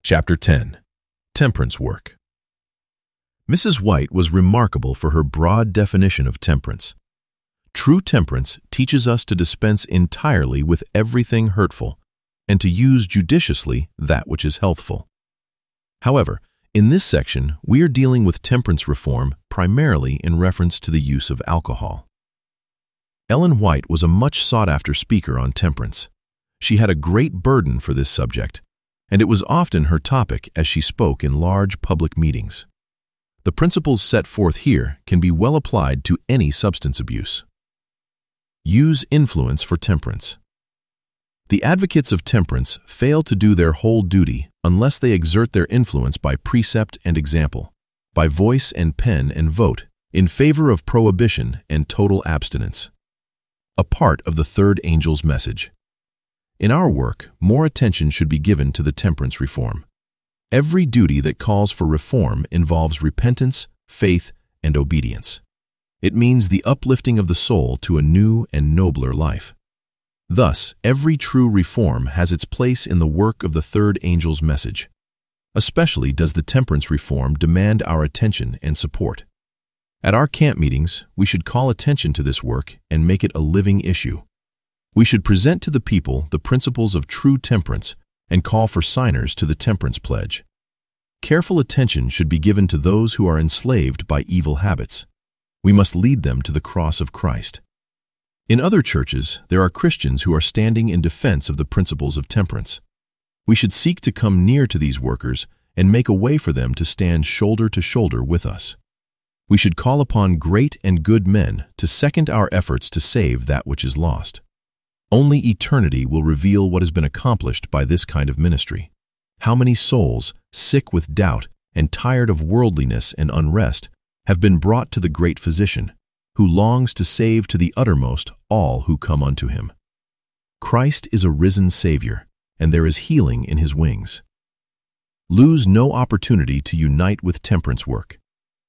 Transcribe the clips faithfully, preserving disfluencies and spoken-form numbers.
Chapter ten. Temperance Work. Missus White was remarkable for her broad definition of temperance. True temperance teaches us to dispense entirely with everything hurtful and to use judiciously that which is healthful. However, in this section, we are dealing with temperance reform primarily in reference to the use of alcohol. Ellen White was a much sought-after speaker on temperance. She had a great burden for this subject, and it was often her topic as she spoke in large public meetings. The principles set forth here can be well applied to any substance abuse. Use influence for temperance. The advocates of temperance fail to do their whole duty unless they exert their influence by precept and example, by voice and pen and vote, in favor of prohibition and total abstinence. A part of the third angel's message. In our work, more attention should be given to the temperance reform. Every duty that calls for reform involves repentance, faith, and obedience. It means the uplifting of the soul to a new and nobler life. Thus, every true reform has its place in the work of the third angel's message. Especially does the temperance reform demand our attention and support. At our camp meetings, we should call attention to this work and make it a living issue. We should present to the people the principles of true temperance and call for signers to the temperance pledge. Careful attention should be given to those who are enslaved by evil habits. We must lead them to the cross of Christ. In other churches, there are Christians who are standing in defense of the principles of temperance. We should seek to come near to these workers and make a way for them to stand shoulder to shoulder with us. We should call upon great and good men to second our efforts to save that which is lost. Only eternity will reveal what has been accomplished by this kind of ministry. How many souls, sick with doubt and tired of worldliness and unrest, have been brought to the great Physician, who longs to save to the uttermost all who come unto him. Christ is a risen Savior, and there is healing in his wings. Lose no opportunity to unite with temperance work.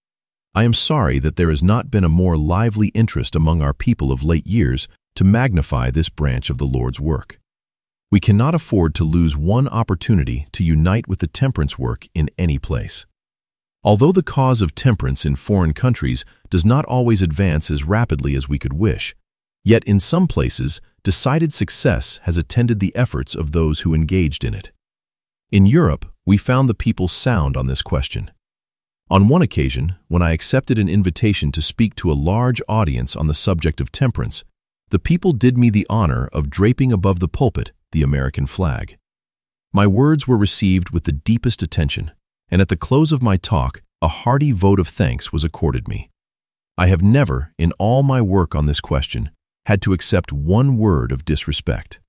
I am sorry that there has not been a more lively interest among our people of late years to magnify this branch of the Lord's work. We cannot afford to lose one opportunity to unite with the temperance work in any place. Although the cause of temperance in foreign countries does not always advance as rapidly as we could wish, yet in some places decided success has attended the efforts of those who engaged in it. In Europe, we found the people sound on this question. On one occasion, when I accepted an invitation to speak to a large audience on the subject of temperance, the people did me the honor of draping above the pulpit the American flag. My words were received with the deepest attention, and at the close of my talk, a hearty vote of thanks was accorded me. I have never, in all my work on this question, had to accept one word of disrespect.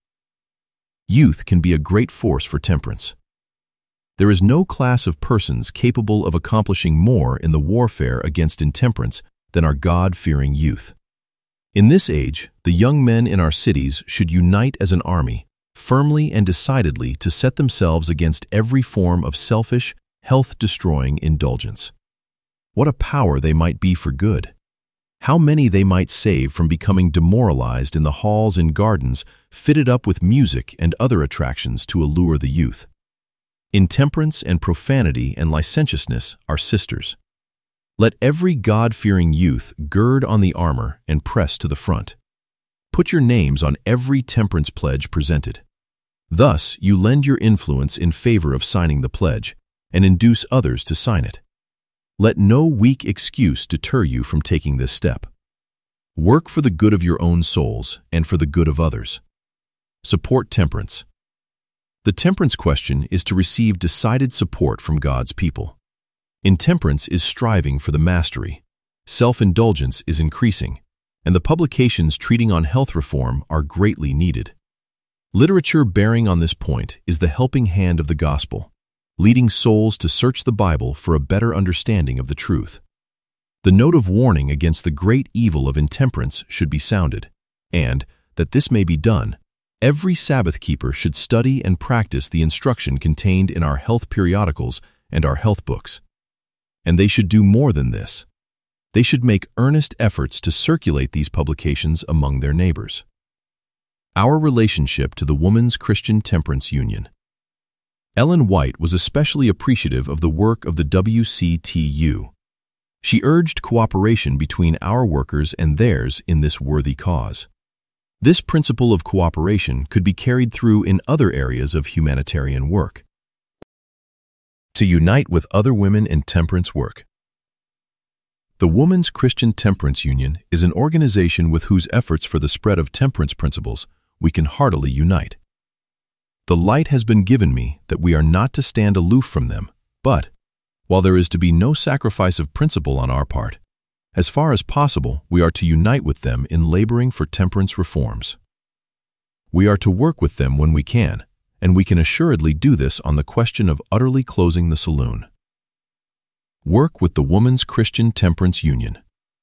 Youth can be a great force for temperance. There is no class of persons capable of accomplishing more in the warfare against intemperance than our God-fearing youth. In this age, the young men in our cities should unite as an army, firmly and decidedly to set themselves against every form of selfish, health-destroying indulgence. What a power they might be for good! How many they might save from becoming demoralized in the halls and gardens fitted up with music and other attractions to allure the youth. Intemperance and profanity and licentiousness are sisters. Let every God-fearing youth gird on the armor and press to the front. Put your names on every temperance pledge presented. Thus, you lend your influence in favor of signing the pledge and induce others to sign it. Let no weak excuse deter you from taking this step. Work for the good of your own souls and for the good of others. Support temperance. The temperance question is to receive decided support from God's people. Intemperance is striving for the mastery. Self-indulgence is increasing, and the publications treating on health reform are greatly needed. Literature bearing on this point is the helping hand of the gospel, leading souls to search the Bible for a better understanding of the truth. The note of warning against the great evil of intemperance should be sounded, and, that this may be done, every Sabbath keeper should study and practice the instruction contained in our health periodicals and our health books. And they should do more than this. They should make earnest efforts to circulate these publications among their neighbors. Our relationship to the Woman's Christian Temperance Union. Ellen White was especially appreciative of the work of the W C T U. She urged cooperation between our workers and theirs in this worthy cause. This principle of cooperation could be carried through in other areas of humanitarian work. To unite with other women in temperance work. The Women's Christian Temperance Union is an organization with whose efforts for the spread of temperance principles we can heartily unite. The light has been given me that we are not to stand aloof from them, but, while there is to be no sacrifice of principle on our part, as far as possible we are to unite with them in laboring for temperance reforms. We are to work with them when we can, and we can assuredly do this on the question of utterly closing the saloon. Work with the Women's Christian Temperance Union.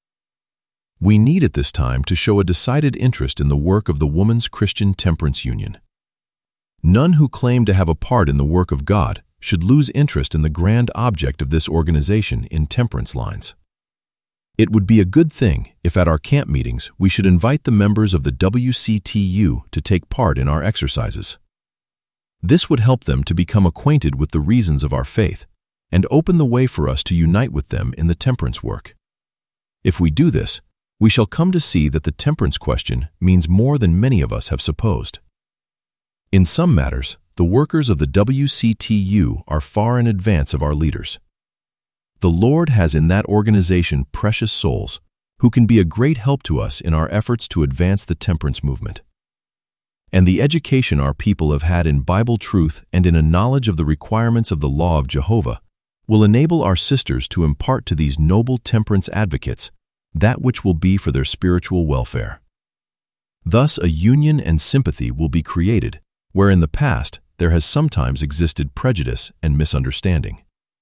We need at this time to show a decided interest in the work of the Women's Christian Temperance Union. None who claim to have a part in the work of God should lose interest in the grand object of this organization in temperance lines. It would be a good thing if at our camp meetings we should invite the members of the W C T U to take part in our exercises. This would help them to become acquainted with the reasons of our faith and open the way for us to unite with them in the temperance work. If we do this, we shall come to see that the temperance question means more than many of us have supposed. In some matters, the workers of the W C T U are far in advance of our leaders. The Lord has in that organization precious souls who can be a great help to us in our efforts to advance the temperance movement. And the education our people have had in Bible truth and in a knowledge of the requirements of the law of Jehovah will enable our sisters to impart to these noble temperance advocates that which will be for their spiritual welfare. Thus a union and sympathy will be created, where in the past there has sometimes existed prejudice and misunderstanding.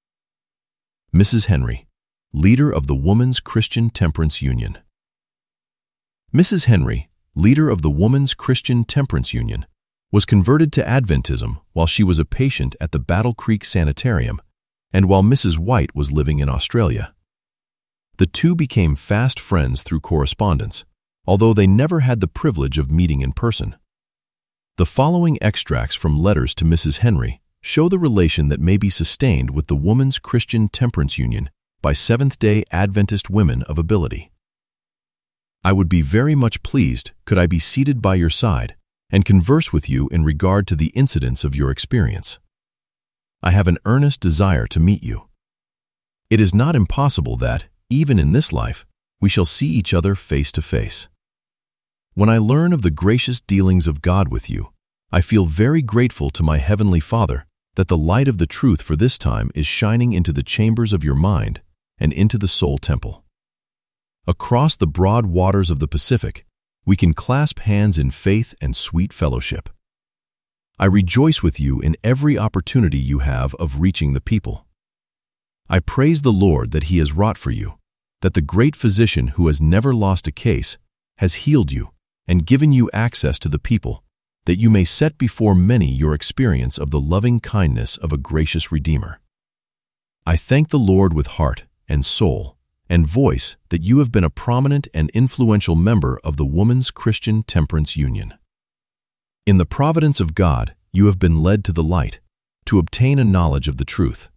Missus Henry, leader of the Woman's Christian Temperance Union. Missus Henry, leader of the Woman's Christian Temperance Union, was converted to Adventism while she was a patient at the Battle Creek Sanitarium and while Missus White was living in Australia. The two became fast friends through correspondence, although they never had the privilege of meeting in person. The following extracts from letters to Missus Henry show the relation that may be sustained with the Woman's Christian Temperance Union by Seventh-day Adventist women of ability. I would be very much pleased could I be seated by your side and converse with you in regard to the incidents of your experience. I have an earnest desire to meet you. It is not impossible that, even in this life, we shall see each other face to face. When I learn of the gracious dealings of God with you, I feel very grateful to my Heavenly Father that the light of the truth for this time is shining into the chambers of your mind and into the soul temple. Across the broad waters of the Pacific, we can clasp hands in faith and sweet fellowship. I rejoice with you in every opportunity you have of reaching the people. I praise the Lord that He has wrought for you, that the great physician who has never lost a case has healed you and given you access to the people, that you may set before many your experience of the loving kindness of a gracious Redeemer. I thank the Lord with heart and soul and voice that you have been a prominent and influential member of the Woman's Christian Temperance Union. In the providence of God, you have been led to the light, to obtain a knowledge of the truth.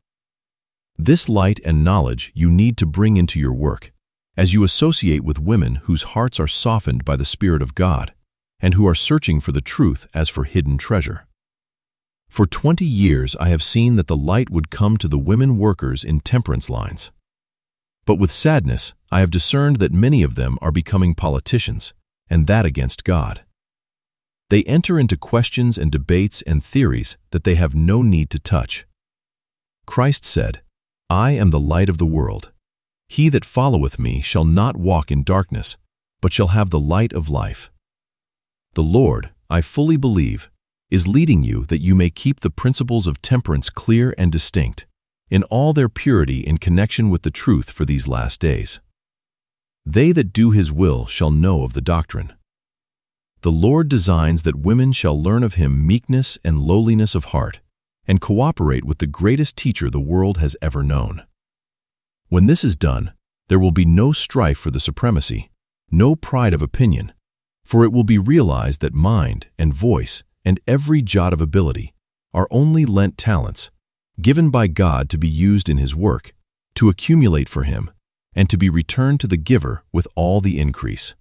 This light and knowledge you need to bring into your work, as you associate with women whose hearts are softened by the Spirit of God, and who are searching for the truth as for hidden treasure. For twenty years I have seen that the light would come to the women workers in temperance lines. But with sadness, I have discerned that many of them are becoming politicians, and that against God. They enter into questions and debates and theories that they have no need to touch. Christ said, I am the light of the world. He that followeth me shall not walk in darkness, but shall have the light of life. The Lord, I fully believe, is leading you that you may keep the principles of temperance clear and distinct, in all their purity in connection with the truth for these last days. They that do His will shall know of the doctrine. The Lord designs that women shall learn of Him meekness and lowliness of heart, and cooperate with the greatest teacher the world has ever known. When this is done, there will be no strife for the supremacy, no pride of opinion, for it will be realized that mind and voice and every jot of ability are only lent talents, given by God to be used in His work, to accumulate for Him, and to be returned to the giver with all the increase.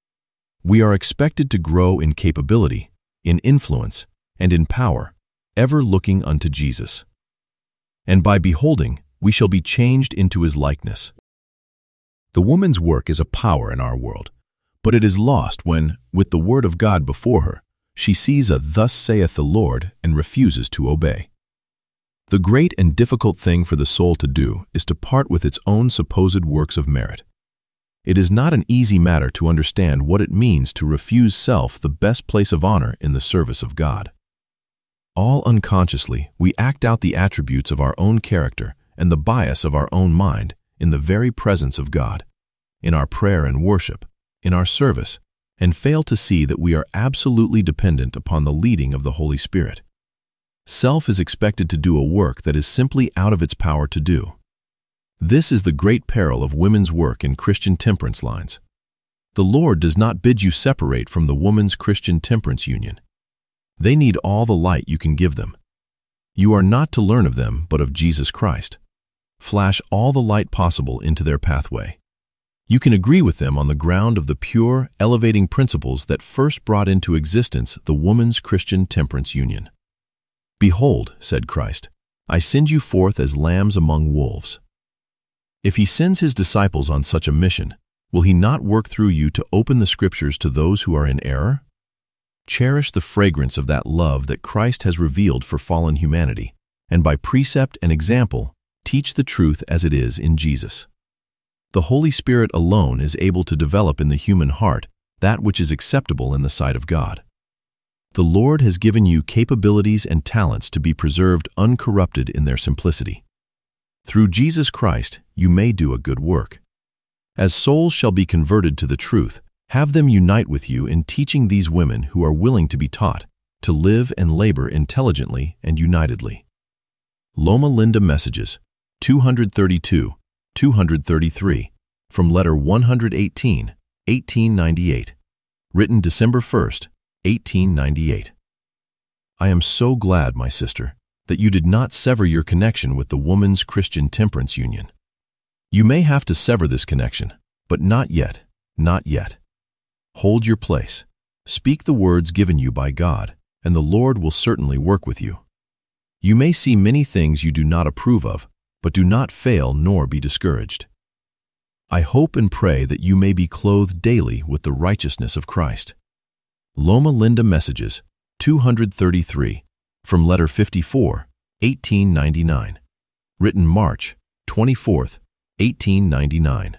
We are expected to grow in capability, in influence, and in power, ever looking unto Jesus. And by beholding, we shall be changed into His likeness. The woman's work is a power in our world, but it is lost when, with the word of God before her, she sees a "Thus saith the Lord" and refuses to obey. The great and difficult thing for the soul to do is to part with its own supposed works of merit. It is not an easy matter to understand what it means to refuse self the best place of honor in the service of God. All unconsciously, we act out the attributes of our own character and the bias of our own mind in the very presence of God, in our prayer and worship, in our service, and fail to see that we are absolutely dependent upon the leading of the Holy Spirit. Self is expected to do a work that is simply out of its power to do. This is the great peril of women's work in Christian temperance lines. The Lord does not bid you separate from the Women's Christian Temperance Union. They need all the light you can give them. You are not to learn of them, but of Jesus Christ. Flash all the light possible into their pathway. You can agree with them on the ground of the pure, elevating principles that first brought into existence the Woman's Christian Temperance Union. "Behold," said Christ, "I send you forth as lambs among wolves." If He sends His disciples on such a mission, will He not work through you to open the Scriptures to those who are in error? Cherish the fragrance of that love that Christ has revealed for fallen humanity, and by precept and example, teach the truth as it is in Jesus. The Holy Spirit alone is able to develop in the human heart that which is acceptable in the sight of God. The Lord has given you capabilities and talents to be preserved uncorrupted in their simplicity. Through Jesus Christ, you may do a good work. As souls shall be converted to the truth, have them unite with you in teaching these women who are willing to be taught, to live and labor intelligently and unitedly. Loma Linda Messages, two thirty-two, two thirty-three, from letter one eighteen, eighteen ninety-eight, written December first, eighteen ninety-eight. I am so glad, my sister, that you did not sever your connection with the Woman's Christian Temperance Union. You may have to sever this connection, but not yet, not yet. Hold your place. Speak the words given you by God, and the Lord will certainly work with you. You may see many things you do not approve of, but do not fail nor be discouraged. I hope and pray that you may be clothed daily with the righteousness of Christ. Loma Linda Messages, two thirty-three, from letter fifty-four, eighteen ninety-nine, written March twenty-fourth, eighteen ninety-nine.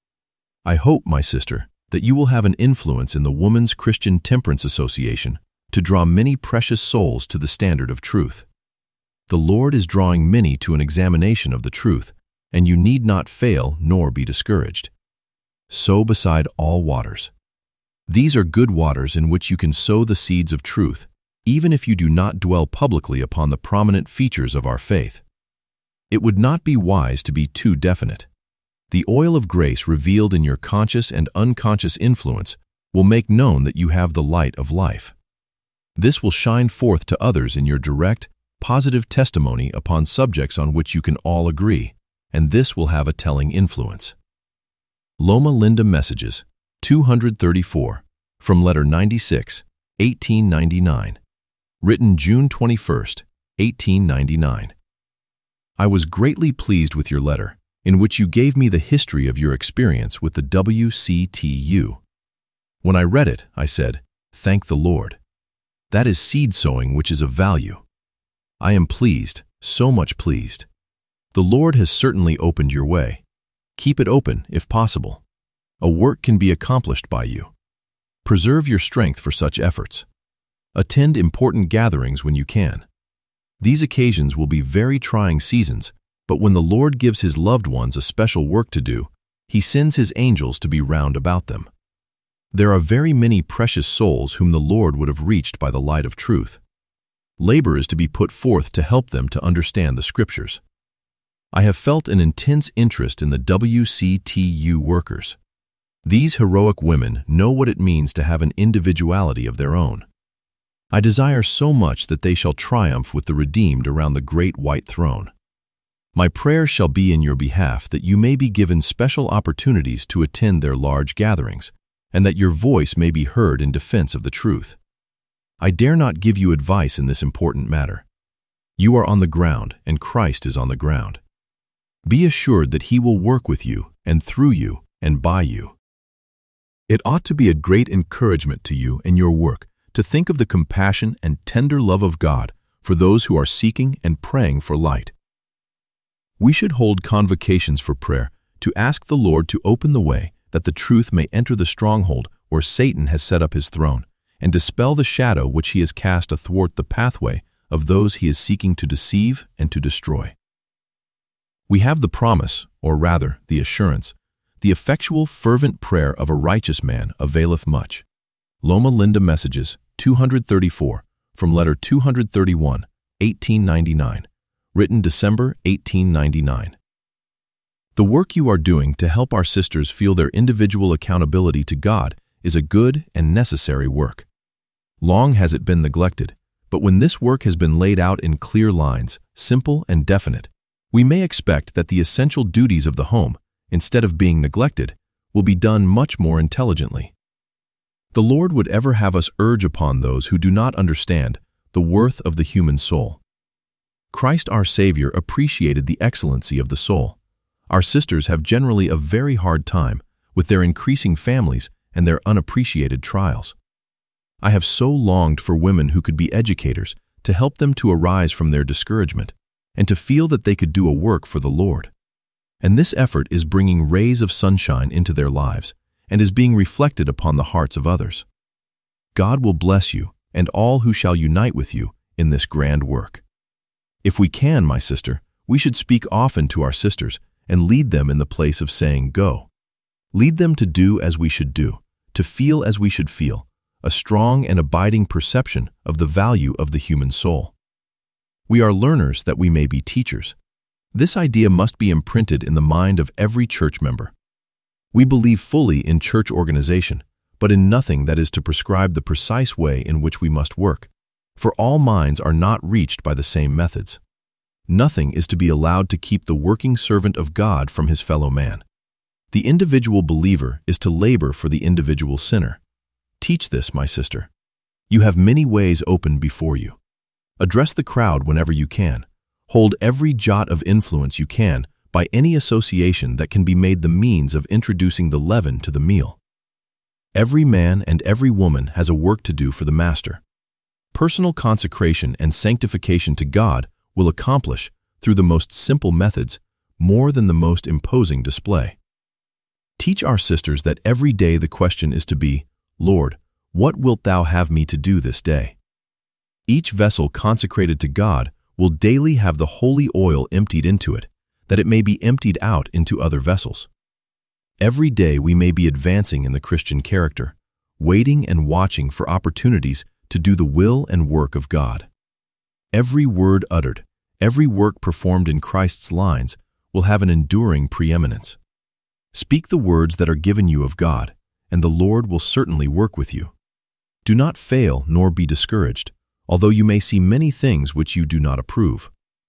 I hope, my sister, that you will have an influence in the Woman's Christian Temperance Association to draw many precious souls to the standard of truth. The Lord is drawing many to an examination of the truth, and you need not fail nor be discouraged. Sow beside all waters. These are good waters in which you can sow the seeds of truth, even if you do not dwell publicly upon the prominent features of our faith. It would not be wise to be too definite. The oil of grace revealed in your conscious and unconscious influence will make known that you have the light of life. This will shine forth to others in your direct, positive testimony upon subjects on which you can all agree, and this will have a telling influence. Loma Linda Messages, two thirty-four, from letter ninety-six, eighteen ninety-nine, written June twenty-first, eighteen ninety-nine. I was greatly pleased with your letter, in which you gave me the history of your experience with the W C T U. When I read it, I said, "Thank the Lord." That is seed sowing which is of value. I am pleased, so much pleased. The Lord has certainly opened your way. Keep it open, if possible. A work can be accomplished by you. Preserve your strength for such efforts. Attend important gatherings when you can. These occasions will be very trying seasons, but when the Lord gives His loved ones a special work to do, He sends His angels to be round about them. There are very many precious souls whom the Lord would have reached by the light of truth. Labor is to be put forth to help them to understand the Scriptures. I have felt an intense interest in the W C T U workers. These heroic women know what it means to have an individuality of their own. I desire so much that they shall triumph with the redeemed around the great white throne. My prayer shall be in your behalf that you may be given special opportunities to attend their large gatherings, and that your voice may be heard in defense of the truth. I dare not give you advice in this important matter. You are on the ground, and Christ is on the ground. Be assured that He will work with you, and through you, and by you. It ought to be a great encouragement to you in your work to think of the compassion and tender love of God for those who are seeking and praying for light. We should hold convocations for prayer to ask the Lord to open the way that the truth may enter the stronghold where Satan has set up his throne, and dispel the shadow which he has cast athwart the pathway of those he is seeking to deceive and to destroy. We have the promise, or rather the assurance, the effectual fervent prayer of a righteous man availeth much. Loma Linda Messages, two thirty-four, from letter two thirty-one, eighteen ninety-nine, written December eighteen ninety-nine. The work you are doing to help our sisters feel their individual accountability to God is a good and necessary work. Long has it been neglected, but when this work has been laid out in clear lines, simple and definite, we may expect that the essential duties of the home, instead of being neglected, will be done much more intelligently. The Lord would ever have us urge upon those who do not understand the worth of the human soul. Christ our Savior appreciated the excellency of the soul. Our sisters have generally a very hard time with their increasing families and their unappreciated trials. I have so longed for women who could be educators to help them to arise from their discouragement and to feel that they could do a work for the Lord. And this effort is bringing rays of sunshine into their lives and is being reflected upon the hearts of others. God will bless you and all who shall unite with you in this grand work. If we can, my sister, we should speak often to our sisters and lead them in the place of saying, "Go." Lead them to do as we should do, to feel as we should feel, a strong and abiding perception of the value of the human soul. We are learners that we may be teachers. This idea must be imprinted in the mind of every church member. We believe fully in church organization, but in nothing that is to prescribe the precise way in which we must work, for all minds are not reached by the same methods. Nothing is to be allowed to keep the working servant of God from his fellow man. The individual believer is to labor for the individual sinner. Teach this, my sister. You have many ways open before you. Address the crowd whenever you can. Hold every jot of influence you can by any association that can be made the means of introducing the leaven to the meal. Every man and every woman has a work to do for the Master. Personal consecration and sanctification to God will accomplish, through the most simple methods, more than the most imposing display. Teach our sisters that every day the question is to be, "Lord, what wilt thou have me to do this day?" Each vessel consecrated to God will daily have the holy oil emptied into it, that it may be emptied out into other vessels. Every day we may be advancing in the Christian character, waiting and watching for opportunities to do the will and work of God. Every word uttered, every work performed in Christ's lines will have an enduring preeminence. Speak the words that are given you of God, and the Lord will certainly work with you. Do not fail nor be discouraged, although you may see many things which you do not approve.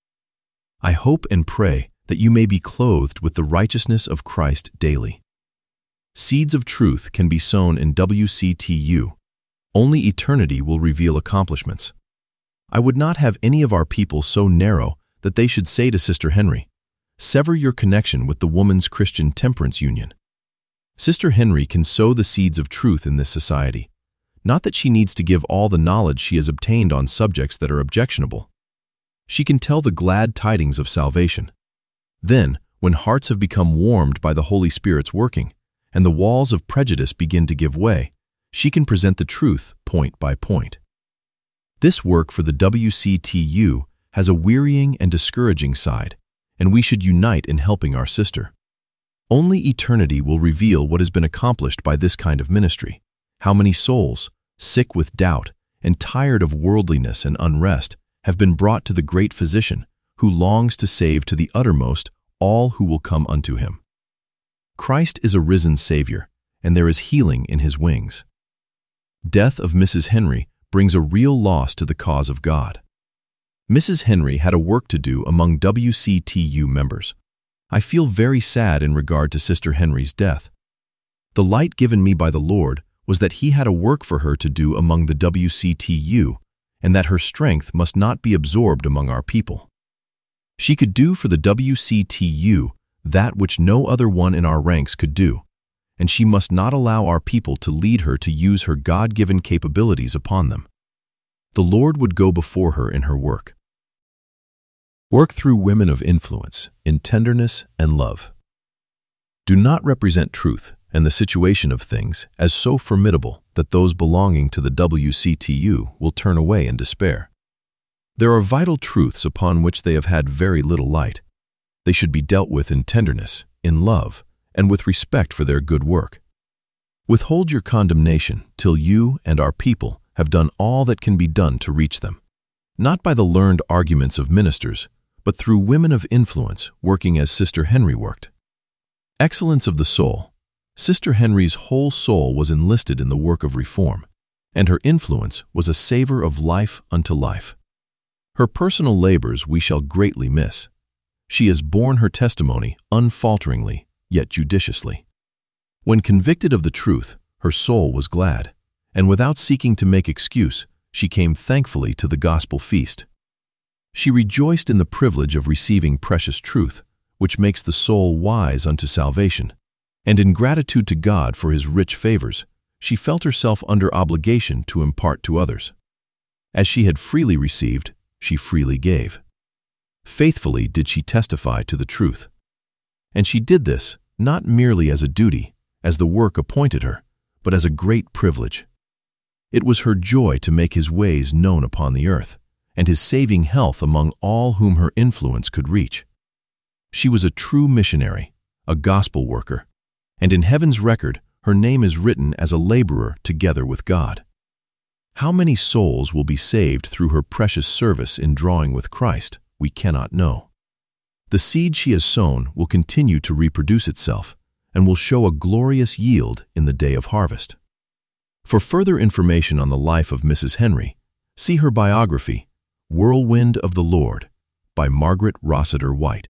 I hope and pray that you may be clothed with the righteousness of Christ daily. Seeds of truth can be sown in W C T U. Only eternity will reveal accomplishments. I would not have any of our people so narrow that they should say to Sister Henry, "Sever your connection with the Woman's Christian Temperance Union." Sister Henry can sow the seeds of truth in this society. Not that she needs to give all the knowledge she has obtained on subjects that are objectionable. She can tell the glad tidings of salvation. Then, when hearts have become warmed by the Holy Spirit's working, and the walls of prejudice begin to give way, she can present the truth point by point. This work for the W C T U has a wearying and discouraging side, and we should unite in helping our sister. Only eternity will reveal what has been accomplished by this kind of ministry. How many souls, sick with doubt and tired of worldliness and unrest, have been brought to the great Physician, who longs to save to the uttermost all who will come unto him. Christ is a risen Savior, and there is healing in his wings. Death of Missus Henry brings a real loss to the cause of God. Missus Henry had a work to do among W C T U members. I feel very sad in regard to Sister Henry's death. The light given me by the Lord was that He had a work for her to do among the W C T U, and that her strength must not be absorbed among our people. She could do for the W C T U that which no other one in our ranks could do, and she must not allow our people to lead her to use her God-given capabilities upon them. The Lord would go before her in her work. Work through women of influence in tenderness and love. Do not represent truth and the situation of things as so formidable that those belonging to the W C T U will turn away in despair. There are vital truths upon which they have had very little light. They should be dealt with in tenderness, in love, and with respect for their good work. Withhold your condemnation till you and our people have done all that can be done to reach them, not by the learned arguments of ministers, but through women of influence working as Sister Henry worked. Excellence of the soul. Sister Henry's whole soul was enlisted in the work of reform, and her influence was a savor of life unto life. Her personal labors we shall greatly miss. She has borne her testimony unfalteringly, yet judiciously. When convicted of the truth, her soul was glad, and without seeking to make excuse, she came thankfully to the gospel feast. She rejoiced in the privilege of receiving precious truth, which makes the soul wise unto salvation, and in gratitude to God for His rich favors, she felt herself under obligation to impart to others. As she had freely received, she freely gave. Faithfully did she testify to the truth. And she did this not merely as a duty, as the work appointed her, but as a great privilege. It was her joy to make His ways known upon the earth, and His saving health among all whom her influence could reach. She was a true missionary, a gospel worker, and in heaven's record her name is written as a laborer together with God. How many souls will be saved through her precious service in drawing with Christ, we cannot know. The seed she has sown will continue to reproduce itself and will show a glorious yield in the day of harvest. For further information on the life of Missus Henry, see her biography, Whirlwind of the Lord, by Margaret Rossiter White.